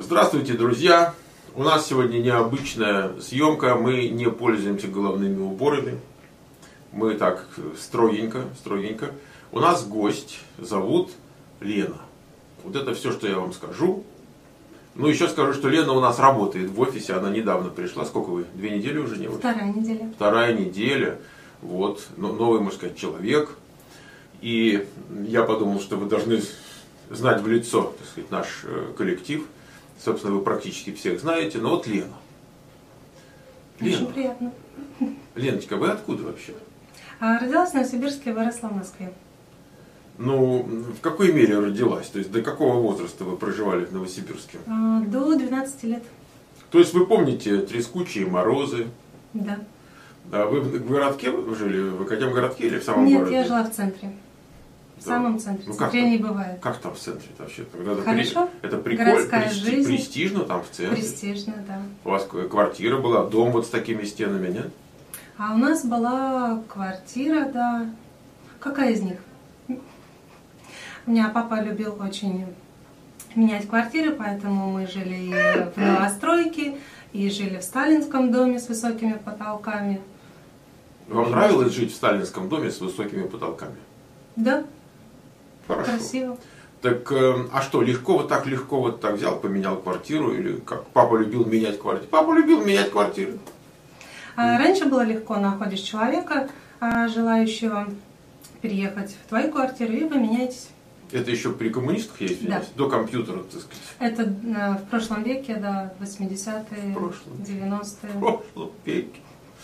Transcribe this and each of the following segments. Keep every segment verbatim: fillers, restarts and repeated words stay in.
Здравствуйте, друзья! У нас сегодня необычная съемка, мы не пользуемся головными уборами. Мы так строгенько, строгенько. У нас гость, зовут Лена. Вот это все, что я вам скажу. Ну, еще скажу, что Лена у нас работает в офисе, она недавно пришла. Сколько вы? Две недели уже не? Вторая неделя. Вторая неделя. Вот, новый, можно сказать, человек. И я подумал, что вы должны знать в лицо, так сказать, наш коллектив. Собственно, вы практически всех знаете. Но вот Лена. Очень Лена. приятно. Леночка, вы откуда вообще? А, родилась в Новосибирске, выросла в Москве. Ну, в какой мере родилась? То есть, до какого возраста вы проживали в Новосибирске? А, до двенадцати лет. То есть, вы помните трескучие морозы? Да. А вы в городке жили? В каком городке или в самом Нет, городе? я жила в центре. В Да. самом центре. Ну, В как центре там? не бывает. Как там в центре вообще? Тогда это Хорошо. При... Это прикольно, Городская прести... жизнь. престижно там в центре. Престижно, да. У У вас квартира была, дом вот с такими стенами, нет? А у нас была квартира, да. Какая из них? У меня папа любил очень менять квартиры, поэтому мы жили и в новостройке, и жили в сталинском доме с высокими потолками. Вам нравилось жить в сталинском доме с высокими потолками? Да. Хорошо. Красиво. Так, э, а что, легко вот так, легко вот так взял, поменял квартиру? Или как папа любил менять квартиру? Папа любил менять квартиру. А раньше было легко, находишь человека, а, желающего переехать в твою квартиру, и вы меняетесь. Это еще при коммунистах есть, Да. до компьютера, так сказать. Это э, в прошлом веке, да, восьмидесятые, В прошлом. девяностые. В прошлом веке.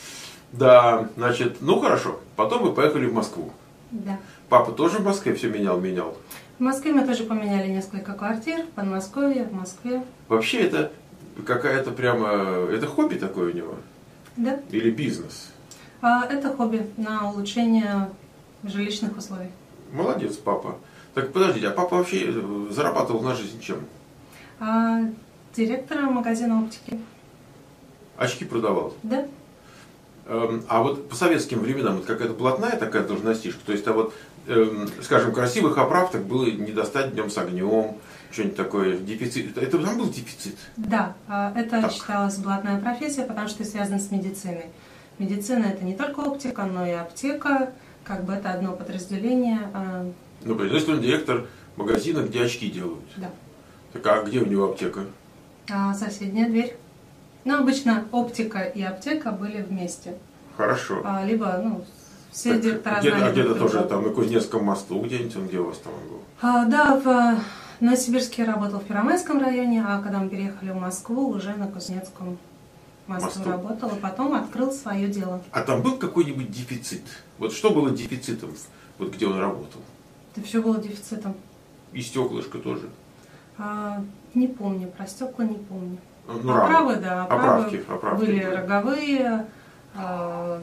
Да, значит, ну хорошо. Потом вы поехали в Москву. Да. Папа тоже в Москве все менял, менял. В Москве мы тоже поменяли несколько квартир, в Подмосковье, в Москве. Вообще это какая-то прямо, это хобби такое у него? Да. Или бизнес? А, это хобби на улучшение жилищных условий. Молодец, папа. Так подождите, а папа вообще зарабатывал на жизнь чем? А, директора магазина оптики. Очки продавал? Да. Эм, А вот по советским временам это какая-то блатная такая должностишка? То есть, а вот, эм, скажем, красивых оправ так было не достать днем с огнем, что-нибудь такое, дефицит. Это там был дефицит? Да, а, это Так. считалось блатная профессия, потому что связано с медициной. Медицина это не только оптика, но и аптека, как бы это одно подразделение. а, Ну, если он директор магазина, где очки делают. Да. Так а где у него аптека? А соседняя дверь. Ну, обычно оптика и аптека были вместе. Хорошо. А, либо, ну, все Так, директора где-то, знали а где-то друг тоже друга. там на Кузнецком мосту, где-нибудь он, где у вас там он был? А, да, в Новосибирске я работал в Первомайском районе, а когда мы переехали в Москву, уже на Кузнецком мосту, Мосту. работал, и потом открыл свое дело. А там был какой-нибудь дефицит? Вот что было дефицитом, вот где он работал? Это все было дефицитом. И стеклышко тоже. А, не помню, про стекла не помню. Ну, Оправы, рамы. да, оправы Оправки, оправки были были. роговые, а,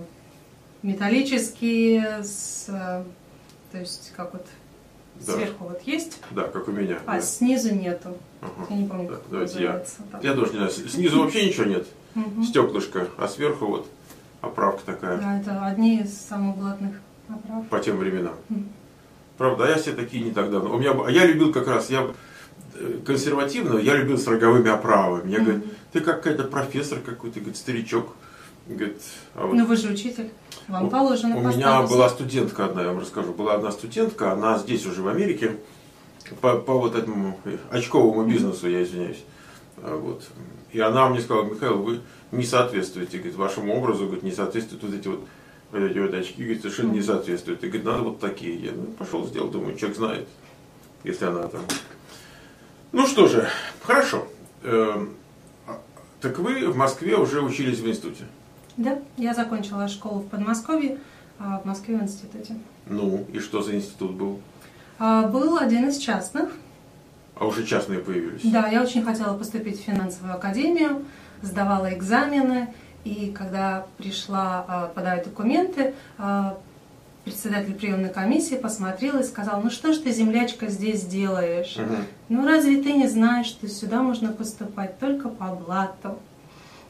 металлические, с, а, то есть как вот Да. сверху вот есть, Да, как у меня. а да. снизу нету. Ага. Я не помню, Да, как это давайте я. называется. Так. Я тоже не знаю. Снизу вообще ничего нет. Мгм. Стеклышко, а сверху вот оправка такая. Да, это одни из самых блатных оправ. По тем временам. Мгм. Правда, а я все такие не так давно. У меня, б- а я любил как раз, я э, консервативного, я любил с роговыми оправами. Мне Мгм. говорят, ты как какой-то профессор какой-то, говорит, старичок. Говорит, а вот Ну вы же учитель, вам у, положено у по меня статусу. была студентка одна, я вам расскажу, была одна студентка, она здесь уже в Америке, по, по вот этому очковому бизнесу, я извиняюсь. А вот. И она мне сказала, Михаил, вы не соответствуете, говорит, вашему образу, говорит, не соответствуют вот эти вот, вот эти вот очки, говорит, совершенно не соответствуют. И говорит, надо вот такие. Я ну, пошел сделал, думаю, человек знает, если она там. Ну что же, хорошо. Эм, а- Так вы в Москве уже учились в институте? Да, я закончила школу в Подмосковье, а в Москве в институте. Ну, и что за институт был? А, был один из частных. А уже частные появились? Да, я очень хотела поступить в финансовую академию, сдавала экзамены, и когда пришла а, подавать документы, а, председатель приемной комиссии посмотрел и сказал, ну что ж ты, землячка, здесь делаешь? Мгм. Ну разве ты не знаешь, что сюда можно поступать только по блату?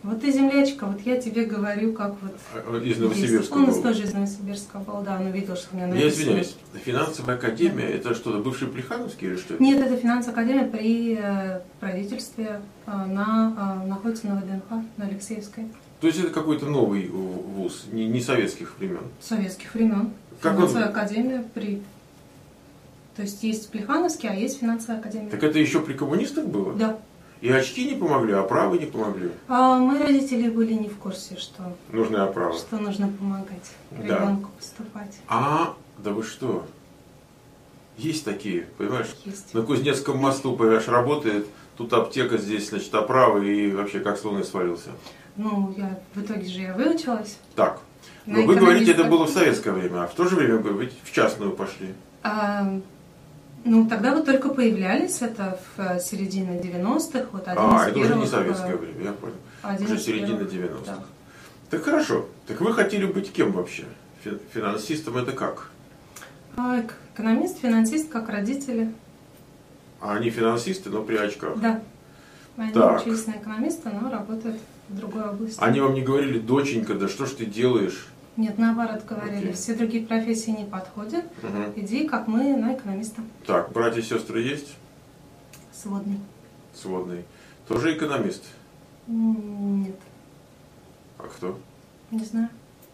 Вот ты землячка, вот я тебе говорю, как вот из Новосибирска он был. тоже из Новосибирска был, да, он увидел, что у меня Я написано. извиняюсь, финансовая академия, да. Это что-то бывший Плехановский или что? Нет, это финансовая академия при э, правительстве, э, на, э, находится на ВДНХ, на Алексеевской. То есть это какой-то новый вуз, не, не советских времен? Советских времен. Как финансовая он... академия при... То есть есть Плехановский, а есть финансовая академия. Так это еще при коммунистах было? Да. И очки не помогли, оправы не помогли? А мои родители были не в курсе, что, нужны оправы. Что нужно помогать да. ребенку поступать. А, да вы что? Есть такие, понимаешь? Есть. На Кузнецком мосту, понимаешь, работает, тут аптека, здесь, значит, оправы, и вообще как с луны свалился. Ну, я в итоге же я выучилась. Так, но вы говорите, это было в советское время, а в то же время вы ведь в частную пошли. А, ну, тогда вот только появлялись, это в середине девяностых. Вот один а, из это первых, уже не советское время, я понял. Один уже из середина первых, девяностых. Да. Так хорошо. Так вы хотели быть кем вообще? Финансистом это как? А, экономист, финансист, как родители. А они финансисты, но при очках? Да. Они так. учились на экономиста, но работают в другой области. Они вам не говорили: доченька, да что ж ты делаешь? Нет, наоборот говорили, okay. все другие профессии не подходят, угу. иди, как мы, на экономиста. Так, братья и сестры есть? Сводный. Сводный. Тоже экономист? Нет. А кто? Не знаю.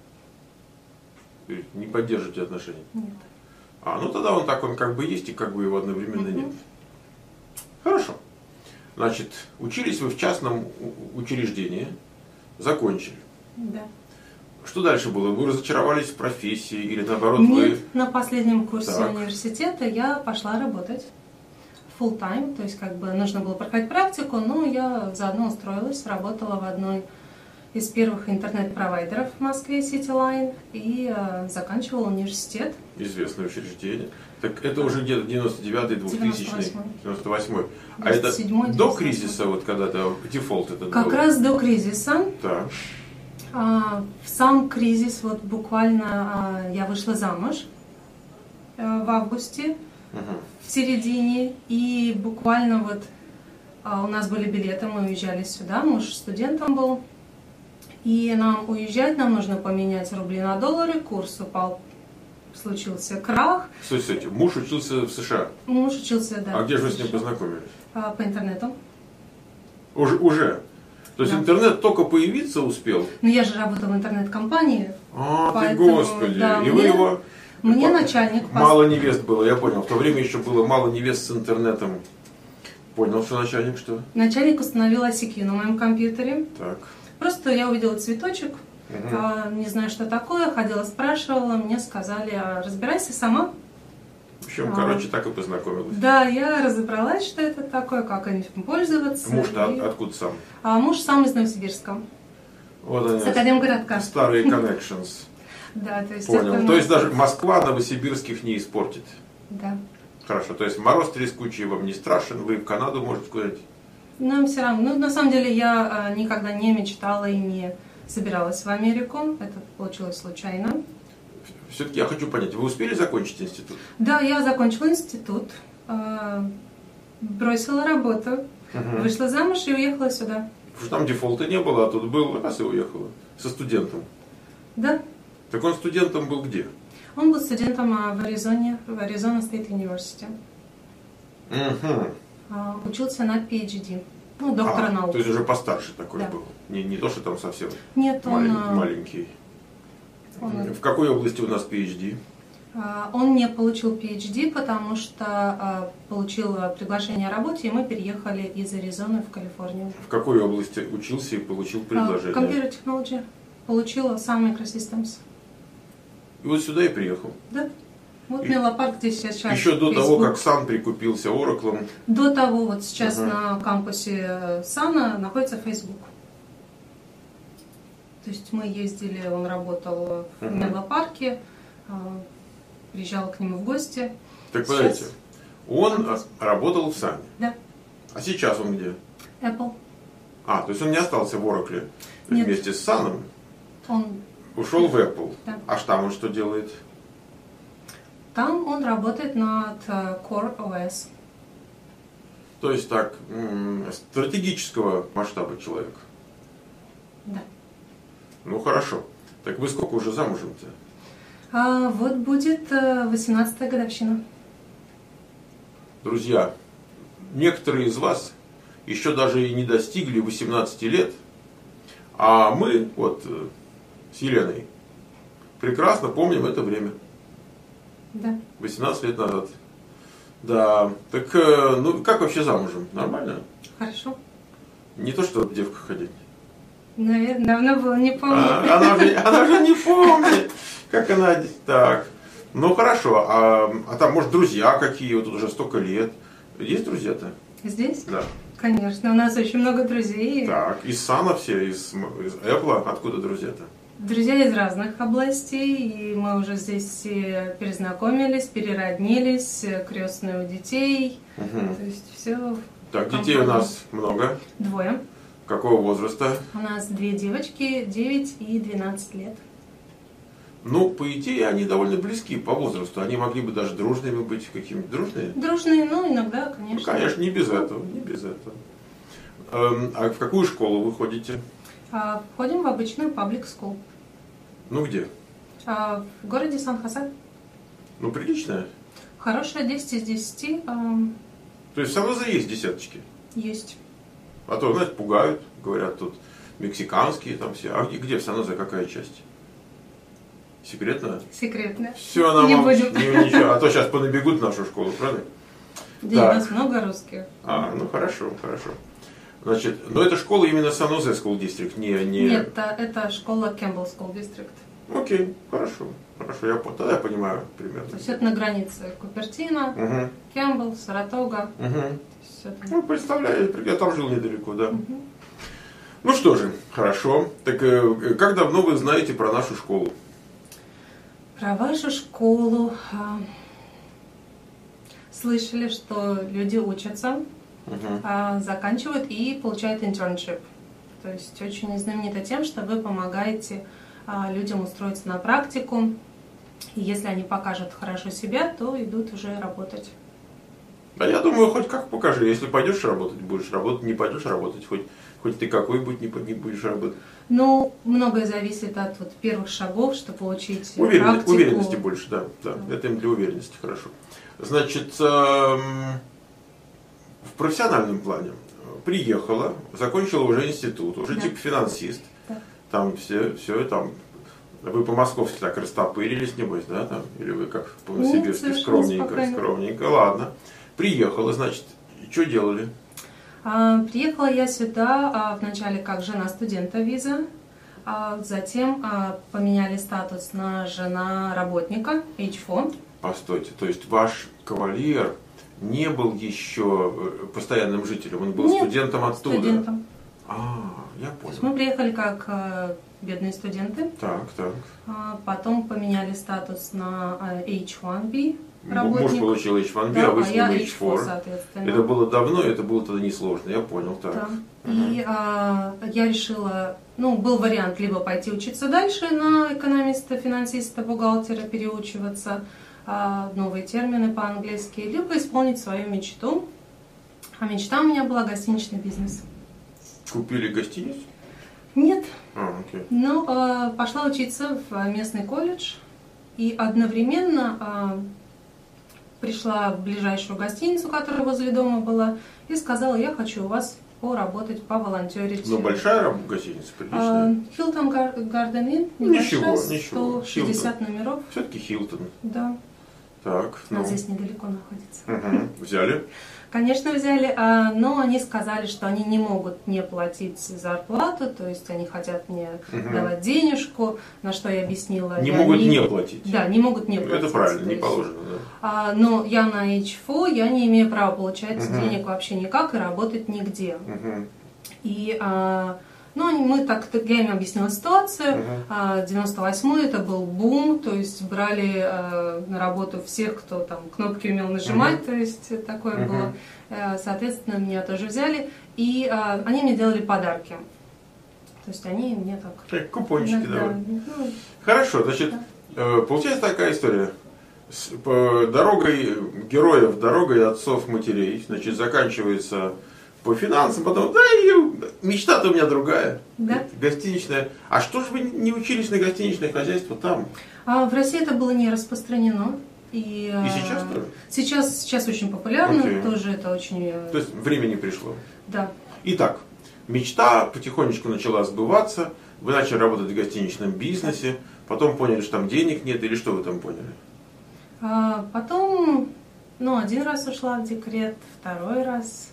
Не поддерживаете отношения? Нет. А, ну тогда он так, он как бы есть и как бы его одновременно угу. нет. Хорошо. Значит, учились вы в частном учреждении, закончили. Да. Что дальше было? Вы разочаровались в профессии или наоборот Нет, вы... на последнем курсе так. университета я пошла работать full time, то есть как бы нужно было проходить практику, но я заодно устроилась, работала в одной из первых интернет-провайдеров в Москве, CityLine, и э, заканчивала университет. Известное учреждение. Так это уже где-то девяносто девятый, двухтысячный, девяносто восьмой. А это до кризиса, вот когда-то дефолт этот Как был? раз до кризиса. Так. А, в сам кризис, вот буквально а, я вышла замуж а, в августе, угу. в середине, и буквально вот а, у нас были билеты, мы уезжали сюда, муж студентом был, и нам уезжать, нам нужно поменять рубли на доллары, курс упал, случился крах. Слушайте, муж учился в США? Муж учился, да. А где же вы с ним познакомились? А, по интернету. Уже? уже? То есть да. интернет только появиться успел? Ну я же работала в интернет-компании. А, поэтому, ты господи, да, и вы мне, его... Мне начальник... Мало невест было, я понял. В то время еще было мало невест с интернетом. Понял, что начальник что? Начальник установил ай си кью на моем компьютере. Так. Просто я увидела цветочек, угу. а, не знаю, что такое, ходила, спрашивала, мне сказали: а, разбирайся сама. В общем, а, короче, так и познакомилась. Да, я разобралась, что это такое, как этим пользоваться. Муж-то и... откуда сам? А, муж сам из Новосибирска. Вот они, с Академгородка. Старые connections. Да, то есть понял. это... То есть даже Москва новосибирских не испортит. Да. Хорошо, то есть мороз трескучий вам не страшен, вы в Канаду можете куда-нибудь? Ну, все равно. Ну, на самом деле, я никогда не мечтала и не собиралась в Америку. Это получилось случайно. Все-таки я хочу понять, вы успели закончить институт? Да, я закончила институт, бросила работу, угу. вышла замуж и уехала сюда. Потому что там дефолта не было, а тут был, раз и уехала. Со студентом. Да. Так он студентом был где? Он был студентом в Аризоне, в Аризона Стейт Университи. Угу. Учился на пи эйч ди, ну, доктора а, наук. То есть уже постарше такой да. был. Не, не то, что там совсем Нет, малень, он, маленький. Он, в какой области у нас пи эйч ди? Он не получил пи эйч ди, потому что получил приглашение о работе, и мы переехали из Аризоны в Калифорнию. В какой области учился и получил предложение? Computer Technology. Получила Sun Microsystems. И вот сюда и приехал? Да. Вот Мелопарк, где сейчас... Еще до Facebook. Того, как Sun прикупился Oracle? До того, вот сейчас uh-huh. на кампусе Sun находится Facebook. То есть мы ездили, он работал в uh-huh. Мелопарке, приезжала к нему в гости. Так сейчас... подождите, он кампус. Работал в Sun? Да. А сейчас он где? Apple. А, то есть он не остался в Oracle вместе с Sun? Он... Ушел в Apple. Да. А там он что делает? Там он работает над Core о эс. То есть так, стратегического масштаба человек. Да. Ну хорошо. Так вы сколько уже замужем-то? А, вот будет восемнадцатая годовщина. Друзья, некоторые из вас еще даже и не достигли восемнадцати лет, а мы вот с Еленой прекрасно помним это время. Да. восемнадцать лет назад. Да. Так, ну как вообще замужем? Нормально? Хорошо. Не то, что в девках ходить. Наверное, давно было, не помню. А, она, же, она же не помнит, как она... Так. Ну хорошо. А, а там, может, друзья какие? Вот тут уже столько лет. Есть друзья-то? Здесь? Да. Конечно, у нас очень много друзей. Так, из Сана все, из, из Apple. Откуда друзья-то? Друзья из разных областей, и мы уже здесь все перезнакомились, перероднились, крестные у детей. Угу. То есть все. Так, детей у нас много. Двое. Какого возраста? У нас две девочки, девять и двенадцать лет. Ну, по идее, они довольно близки по возрасту. Они могли бы даже дружными быть, какими-то дружными. Дружные, ну, иногда, конечно. Ну, конечно, не без этого, не без этого. Эм, а в какую школу вы ходите? А, ходим в обычную public school. Ну, где? А, в городе Сан-Хосе. Ну, приличная. Хорошая, десять из десяти. А, То есть в Сан-Хосе есть десяточки? есть. А то, знаете, пугают, говорят, тут мексиканские там все. А где, где в Сан-Хосе, какая часть? Секретно? Секретно. Все, нам Не вам- будем. не- ничего. А то сейчас понабегут в нашу школу, правда? Да, Так. у нас много русских. А, ну хорошо, хорошо. Значит, но это школа именно Сан-Хосе School District, не... не... Нет, это, это школа Campbell School District. Окей, хорошо, хорошо, я, по- тогда я понимаю примерно. То есть это на границе Купертино, Угу, Кэмпбелл, Саратога. угу. То есть это- Ну, представляю, я там жил недалеко, да. Мгм. Ну что же, хорошо. Так э, как давно вы знаете про нашу школу? Про вашу школу. а, Слышали, что люди учатся, Угу. а, заканчивают и получают internship. То есть очень знаменита тем, что вы помогаете а, людям устроиться на практику. И если они покажут хорошо себя, то идут уже работать. Да я думаю, хоть как покажи. Если пойдешь работать, будешь работать, не пойдешь работать, хоть, хоть ты какой-нибудь не, по- не будешь работать. Ну, многое зависит от вот, первых шагов, чтобы получить Уверен- практику. уверенности больше, да, да. Да. Это им для уверенности хорошо. Значит, эм, в профессиональном плане приехала, закончила уже институт, уже Да. типа финансист. Да. Там все, все там. Вы по-московски так растопырились, небось, да, там? Или вы как по-новосибирски, совершенно скромненько, спокойно. скромненько, ладно. Приехала, значит, что делали? А, Приехала я сюда а, вначале как жена студента виза, а затем а, поменяли статус на жена работника эйч фор. Постойте, то есть ваш кавалер не был еще э, постоянным жителем, он был Нет, студентом оттуда? Студентом. А, я То есть понял. мы приехали как а, бедные студенты, Так, так. а потом поменяли статус на а, эйч один би Муж работник. получил эйч один би, Да, а вы а с я ним эйч эйч фор, фор. соответственно. Это было давно, это было тогда несложно, я понял, так. Да. Мгм. И а, я решила, ну, был вариант либо пойти учиться дальше на экономиста, финансиста, бухгалтера, переучиваться, а, новые термины по-английски, либо исполнить свою мечту. А мечта у меня была гостиничный бизнес. Купили гостиницу? Нет, А, окей. ну, а, пошла учиться в местный колледж и одновременно а, пришла в ближайшую гостиницу, которая возле дома была, и сказала, я хочу у вас поработать, поволонтерить. Ну, большая раб- гостиница, приличная. Хилтон Гарден Инн, Ничего, небольшая, ничего. сто шестьдесят номеров. Все-таки Хилтон. Да, Так, ну. а здесь недалеко находится. Мгм. Взяли. Конечно, взяли, а, но они сказали, что они не могут не платить зарплату, то есть они хотят мне Мгм. давать денежку, на что я объяснила. Не я могут не платить. Да, не могут не платить. Это правильно, то не есть, положено, да. а, но я на эйч фор, я не имею права получать Мгм. денег вообще никак и работать нигде. Мгм. И, а, ну, они- мы так, я им объяснила ситуацию. Мгм. А, девяносто восьмой это был бум, то есть брали а, на работу всех, кто там кнопки умел нажимать, Мгм. то есть такое Мгм. было. Э, Соответственно, меня тоже взяли, и а, они мне делали подарки. То есть они мне так... Так, купончики иногда, давай. ну, Хорошо, значит, э, получается такая история. С- по дорогой героев, дорогой отцов, матерей, значит, заканчивается по финансам, потом, да, и мечта-то у меня другая. Да. Гостиничная. А что же вы не учились на гостиничное хозяйство там? А в России это было не распространено. И, И сейчас тоже? Сейчас, сейчас очень популярно, Окей. тоже это очень... То есть время не пришло. Да. Итак, мечта потихонечку начала сбываться. Вы начали работать в гостиничном бизнесе. Потом поняли, что там денег нет. Или что вы там поняли? А потом, ну, один раз ушла в декрет, второй раз.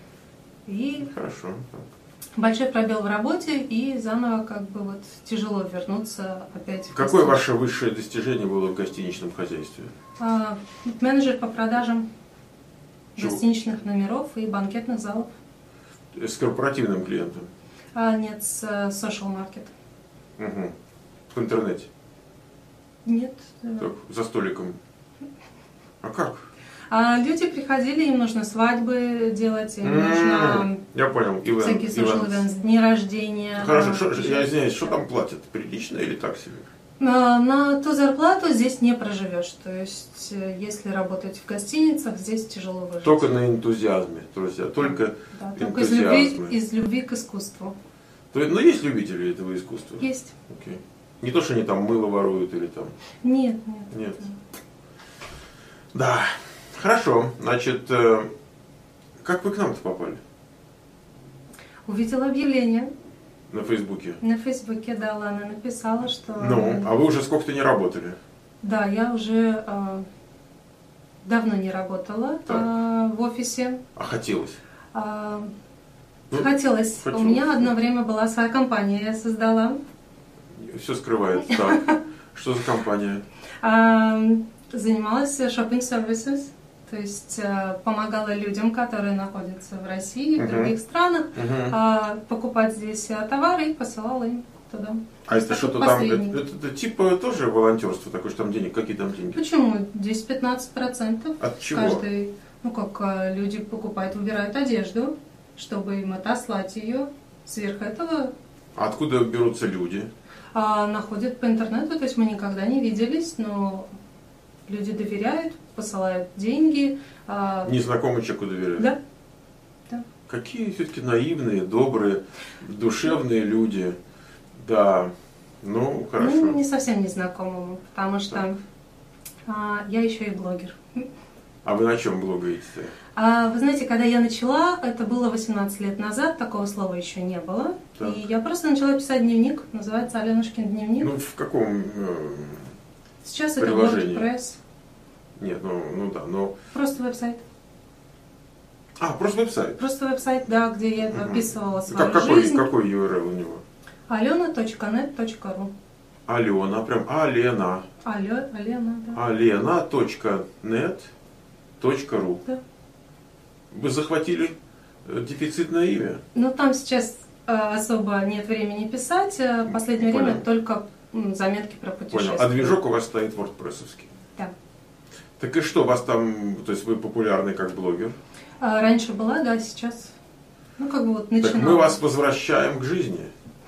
И Хорошо. большой пробел в работе, и заново как бы вот тяжело вернуться опять в Какое гостиницу. ваше высшее достижение было в гостиничном хозяйстве? А, менеджер по продажам Чего? гостиничных номеров и банкетных залов. С корпоративным клиентом? А, нет, с э, social market. Угу. В интернете? Нет. э, Так, за столиком? А как? А люди приходили, им нужно свадьбы делать, им нужно Я понял. Ивент, всякие social ивент. events, дни рождения. Хорошо, а, шо- я же- извиняюсь, что там платят? Прилично или так себе? А, На ту зарплату здесь не проживешь. То есть, э, если работать в гостиницах, здесь тяжело выжить. Только на энтузиазме, друзья, только Да, только из любви, энтузиазме. из любви к искусству. То есть, ну, есть любители этого искусства? Есть. Окей. Не то, что они там мыло воруют или там... Нет, нет. Нет. Да. Хорошо. Значит, э, как вы к нам-то попали? Увидела объявление На Фейсбуке? на Фейсбуке, да, Лана написала, что... Ну, а вы уже сколько-то не работали? Да, я уже э, давно не работала Так. э, в офисе. А хотелось? А, Ну, хотелось. хотелось. У меня одно время была своя компания, я создала. Все скрывает. Так. Что за компания? А, занималась shopping services, то есть э, помогала людям, которые находятся в России, в Мгм. других странах, Мгм. а, покупать здесь э, товары и посылала им туда. А это Такой что-то там, посредник. это, это, это типа тоже волонтерство такое, что там денег, какие там деньги? Почему? десять-пятнадцать процентов. От чего? Каждый, ну как э, люди покупают, выбирают одежду, чтобы им отослать ее. Сверх этого А откуда берутся люди? а, находят по интернету, то есть мы никогда не виделись, но люди доверяют, посылают деньги. а, Незнакомый человеку доверяют? Да. Да. Какие все-таки наивные, добрые, душевные люди. Да, ну хорошо. Ну, не совсем незнакомому, потому что Так. а, я еще и блогер. А вы на чем блогаете-то? А, вы знаете, когда я начала, это было восемнадцать лет назад, такого слова еще не было. Так. И я просто начала писать дневник, называется «Аленушкин дневник». Ну, в каком... э, Сейчас это приложении. WordPress, Нет, ну, ну да, но... просто веб-сайт. А, просто веб-сайт. Просто веб-сайт, да, где я Мгм. описывала свою Как, какой, жизнь. какой ю ар эл у него? алена точка нет точка ру. Алена, прям Алена. Алё, Алена, да. Алена точка нет точка ру. Да. Вы захватили э, дефицитное имя? Но там сейчас э, особо нет времени писать. э, В последнее Понял. время только м, заметки про путешествия. Понял. А движок у вас стоит вордпрессовский. Да. Так и что, у вас там, то есть вы популярны как блогер? А, раньше была, да, сейчас. Ну, как бы вот начинала. Так мы вас возвращаем к жизни.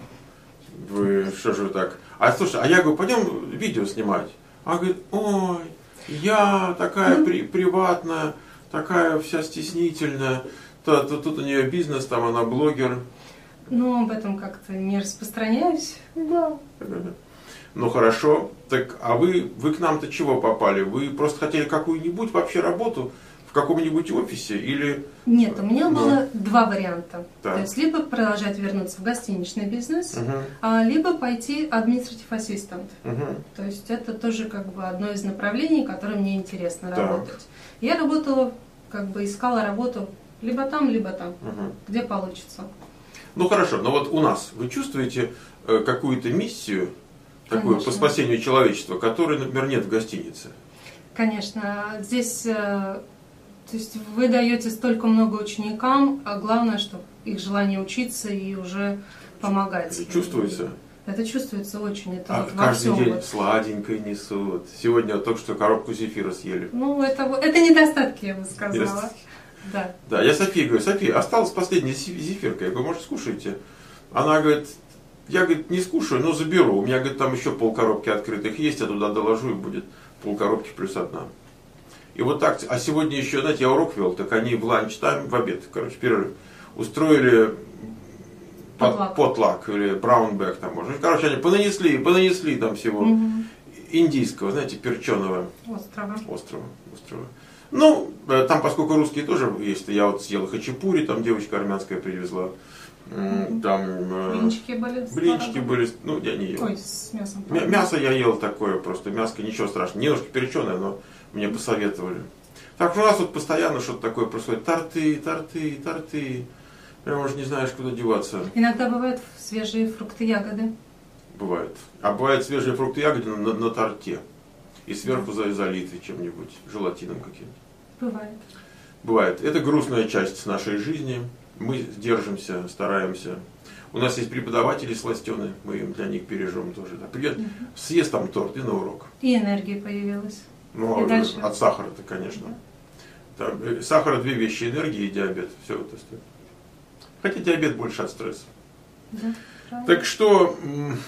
Вы, что же вы так? А слушай, а я говорю, пойдем видео снимать. А говорит, ой, я такая при, приватная, такая вся стеснительная. То, то, тут у нее бизнес, там она блогер. Но об этом как-то не распространяюсь. Да. Ну хорошо. Так, а вы, вы к нам-то чего попали? Вы просто хотели какую-нибудь вообще работу в каком-нибудь офисе или... Нет, у меня Ну. было два варианта. Так. То есть либо продолжать вернуться в гостиничный бизнес, Мгм, а, либо пойти administrative assistant. мгм. То есть это тоже как бы одно из направлений, которое мне интересно Так. работать. Я работала, как бы искала работу либо там, либо там, Мгм. где получится. Ну хорошо, но вот у нас вы чувствуете э, какую-то миссию такую по Конечно. спасению человечества, которой, например, нет в гостинице? Конечно, здесь, э, то есть вы даете столько много ученикам, а главное, что их желание учиться и уже помогать. Чувствуется? Это чувствуется очень, это А вот во каждый всем. день вот. сладенькое несут. Сегодня вот только что коробку зефира съели. Ну, это, вот- это недостатки, я бы сказала. Недостатки. Да. Да, я Софии говорю, София, осталась последняя зи- зефирка. Я говорю, может, скушаете? Она говорит, я, говорит, не скушаю, но заберу. У меня, говорит, там еще полкоробки открытых есть, я туда доложу, и будет полкоробки плюс одна. И вот так, а сегодня еще, знаете, я урок вел, так они в ланч тайм, в обед, короче, перерыв. устроили Потлак. потлак или браунбэк там можно. Короче, они понанесли, понанесли там всего угу. индийского, знаете, перченого острова. острова. острова. Ну, там, поскольку русские тоже есть, я вот съел хачапури, там девочка армянская привезла. Там блинчики были. Блинчики были, ну я не ел. Ой, с мясом. Мясо я ел такое, просто мяско ничего страшного. Немножко переченое, но мне посоветовали. Так что у нас вот постоянно что-то такое происходит. Торты, торты, торты. Прям уже не знаешь, куда деваться. Иногда бывают свежие фрукты, ягоды. Бывает. А бывают свежие фрукты, ягоды на, на, на торте. И сверху да. залиты чем-нибудь, желатином каким-то. Бывает. Бывает. Это грустная часть нашей жизни. Мы держимся, стараемся. У нас есть преподаватели сластены, мы им для них бережем тоже. Да, привет, угу. съест там торт и на урок. И энергия появилась. Ну, а дальше... от сахара-то, конечно. Да. Там, сахара две вещи, энергия и диабет. Все это стоит. Хотя диабет больше от стресса. Да, так что,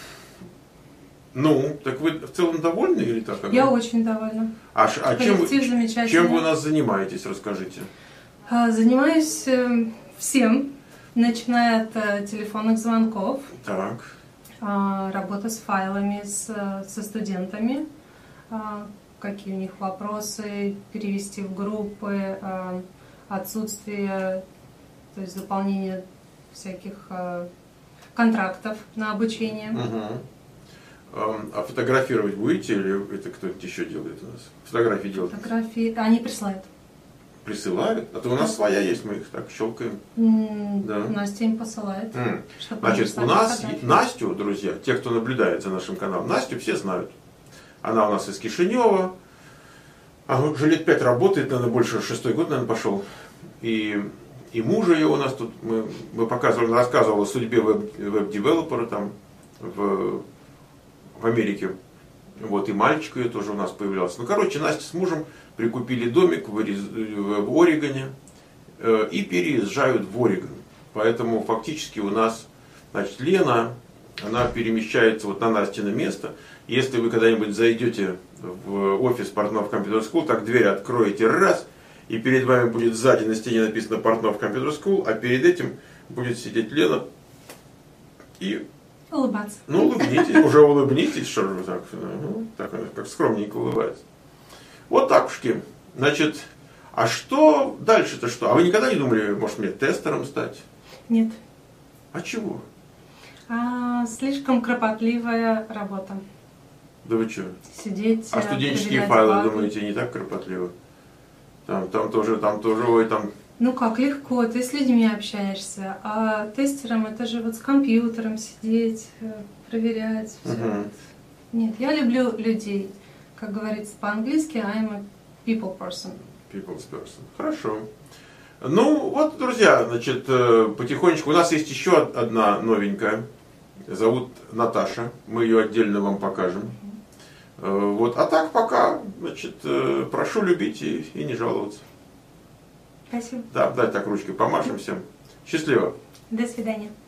ну, так вы в целом довольны или так? Я как? Очень довольна. А, а чем, вы, чем вы у нас занимаетесь, расскажите? Занимаюсь всем, начиная от телефонных звонков, так. работа с файлами, с, со студентами, какие у них вопросы, перевести в группы, отсутствие, то есть заполнение всяких контрактов на обучение. Угу. А фотографировать будете или это кто-нибудь еще делает у нас? Фотографии делают? Фотографии, они присылают. Присылают? А то у нас своя есть, мы их так щелкаем. Mm, да. Настя им посылает. Mm. Значит, у нас Настю, друзья, те, кто наблюдает за нашим каналом, Настю все знают. Она у нас из Кишинева. А уже лет пять работает, наверное, больше, шестой год, наверное, пошел. И, и мужа ее у нас тут, мы, мы показывали, рассказывал о судьбе веб, веб-девелопера там в, в Америке. Вот, и мальчик ее тоже у нас появлялся. Ну, короче, Настя с мужем прикупили домик в, в Орегоне э, и переезжают в Орегон. Поэтому фактически у нас, значит, Лена, она перемещается вот на Настино место. Если вы когда-нибудь зайдете в офис Портнов Computer School, так дверь откроете раз, и перед вами будет сзади на стене написано Портнов Computer School, а перед этим будет сидеть Лена и... улыбаться. Ну, улыбнитесь, уже улыбнитесь, что же вы так, ну, так, как скромненько улыбается. Вот так ушки. Значит, а что дальше-то что? А вы никогда не думали, может, мне тестером стать? Нет. А чего? А, слишком кропотливая работа. Да вы что? Сидеть. А студенческие файлы, баги. Думаете, не так кропотливо? Там, там тоже, там тоже, ой, там... Ну как, легко, ты с людьми общаешься, а тестером это же вот с компьютером сидеть, проверять, все. Uh-huh. Нет, я люблю людей. Как говорится по-английски, I'm a people person. People's person. Хорошо. Ну, вот, друзья, значит, потихонечку. У нас есть еще одна новенькая. Зовут Наташа. Мы ее отдельно вам покажем. Uh-huh. Вот. А так пока, значит, прошу любить и, и не жаловаться. Спасибо. Да, дай так ручкой помашем всем. Счастливо. До свидания.